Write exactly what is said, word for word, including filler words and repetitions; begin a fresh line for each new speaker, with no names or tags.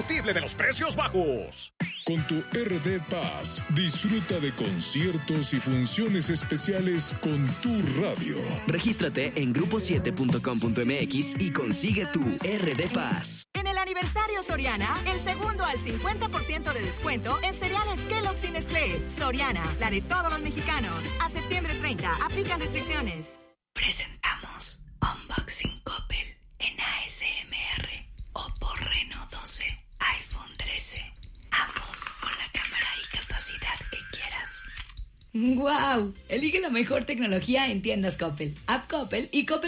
indiscutible de los precios bajos.
Con tu R D Pass, disfruta de conciertos y funciones especiales con tu radio.
Regístrate en grupo siete punto com punto m x y consigue tu R D Pass.
En el aniversario Soriana, el segundo al cincuenta por ciento de descuento en cereales Kellogg's y Nestlé. Soriana, la de todos los mexicanos. A septiembre treinta, aplican restricciones.
Presentamos Unboxing Coppel en A S M R. Oppo Reno doce, iPhone trece. Ambos con la cámara y capacidad que quieras.
¡Wow! Elige la mejor tecnología en tiendas Coppel, App Coppel y Coppel